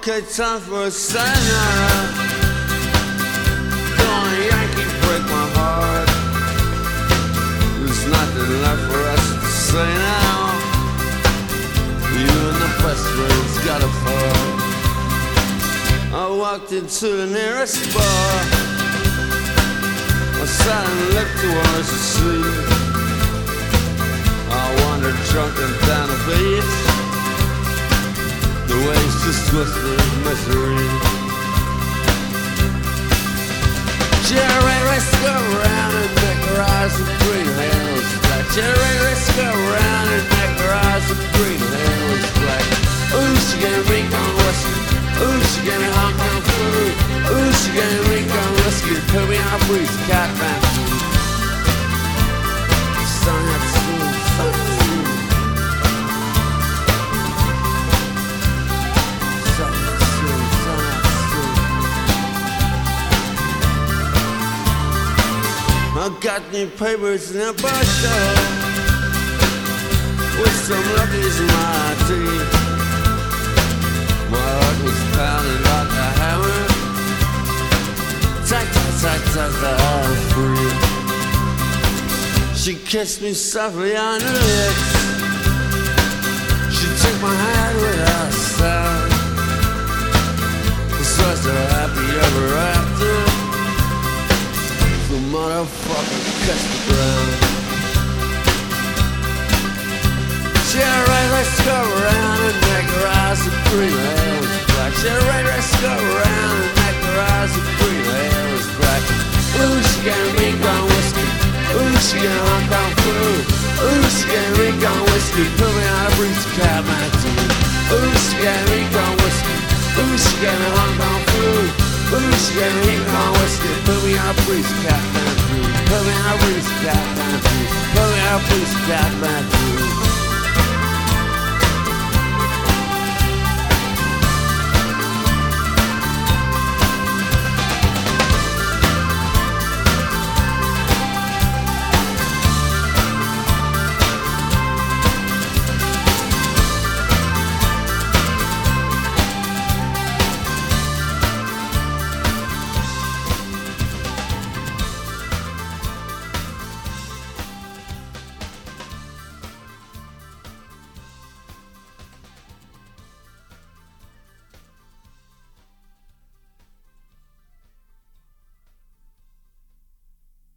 Okay, time for a sayonara. Don't a Yankee break my heart. There's nothing left for us to say now. You and the best friends got a fall. I walked into the nearest bar. I sat and looked towards the sea. I wandered drunken down the beach. The waves just twisted in misery. Jerry, let's go around and make her eyes with green halos black. Jerry, let's go around and make her eyes with green halos black. Ooh, she gonna drink on whiskey. Ooh, she gonna honk on food. Ooh, she gonna drink on whiskey. Put me on a breeze, cat man. Sun had soon, sun had soon. Sun had soon, sun had soon. I got new papers in a bar show with some luckies in my teeth. My heart was pounding like a hammer. Tack, tack, tack, tack, I'm free. She kissed me softly on the lips. She took my hand without a sound. This was a happy ever after. The motherfucker kissed the ground. Jerry, let's go around and make her eyes with green halos black. Jerry, let's go around and make her eyes with green halos black. Ooh, she gonna drink on whiskey. Ooh, she gonna honk on food. Ooh, she gonna drink on whiskey. Put me on a breeze, cat man too. Ooh, she gonna drink on whiskey. Ooh, she gonna honk on food. Ooh, she gonna drink on whiskey. Put me on a breeze, cat man too. Put me on a breeze, cat man too. Put me on a breeze, cat man too.